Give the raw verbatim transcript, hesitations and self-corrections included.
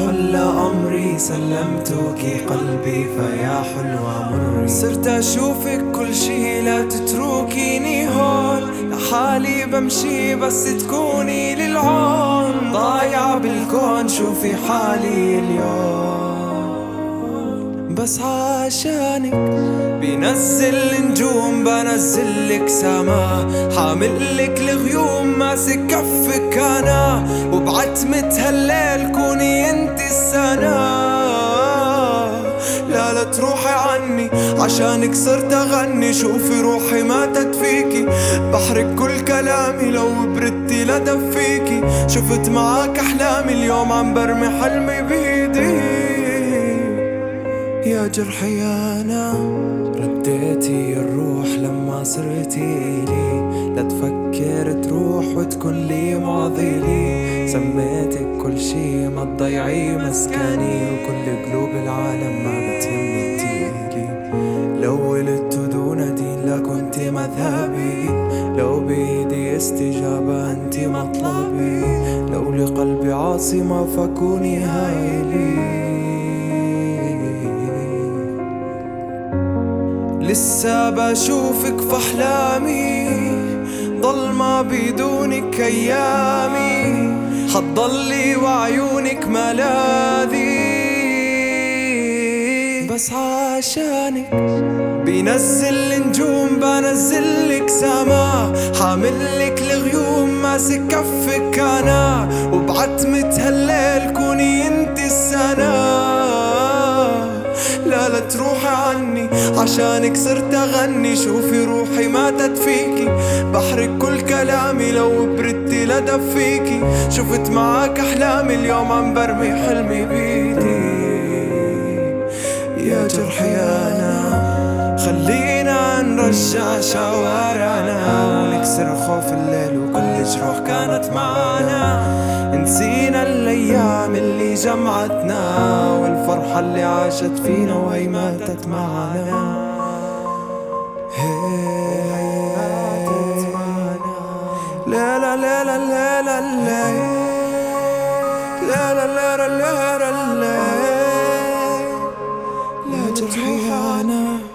حل أمري سلمتك قلبي فيا حلوة مري. صرت أشوفك كل شي لا تتركيني هون، لحالي بمشي بس تكوني للعون. ضايعة بالكون شوفي حالي اليوم بس عشانك. بينزل نجوم بنزلك سما، حاملك الغيوم ماسك كفك انا، وبعتمة هالليل كوني انت السنة. لا لا تروحي عني عشانك صرت اغني، شوفي روحي ماتت فيكي، بحرك كل كلامي لو بردتي لدفيكي. شفت معاك احلامي اليوم عم برمي حلمي بيدي. يا جرحي أنا رديتي الروح لما صرتي إلي، لا تفكر تروح وتكون لي ماضي لي. سميتك كل شي ما تضيعي مسكني، وكل قلوب العالم ما بتهمني تيلي. لو ولدت دون دين لكنت مذهبي، لو بيدي استجابة أنت مطلبي، لو لقلبي عاصمة فكوني هايلي. لسه بشوفك في أحلامي، ضلمة بدونك أيامي، حتضلي وعيونك ملاذي. بس عشانك بينزل نجوم بنزلك سما، حاملك الغيوم ماسك كفك أنا، وبعتمة هالليل كوني انت السنة. لا لا تروحي عني عشانك صرت اغني، شوفي روحي ماتت فيكي، بحرك كل كلامي لو بردتي لدفيكي. شفت معاك احلامي اليوم عم برمي حلمي بيدي. يا جرحي انا خلينا نرجع شوارعنا، ونكسر خوف الليل وكل جروح كانت معانا. نسينا الايام اللي جمعتنا، والفرحة اللي عاشت فينا وهي ماتت معانا. لا لا لا لا لا لا لا لا لا لا لا لا لا لا جرحي أنا.